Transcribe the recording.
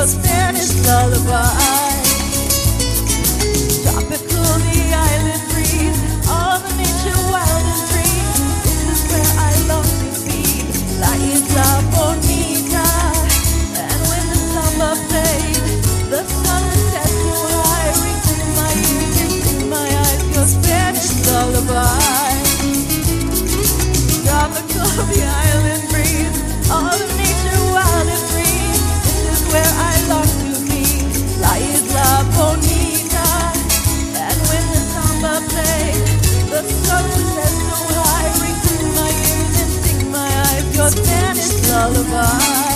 your Spanish lullaby. Tropical, the island breeze, all the nature wild and free. This is where I long to be, La Isla Bonita. And when the samba played, the sun was set so high, rings in my ears, in my eyes, your Spanish lullaby. Tropical, the island breeze, all the nature wild and free. This is where I long to be, La Isla Bonita. And when the samba played, the sun was set so high, rings in my ears and sting my eyes, your Spanish lullaby.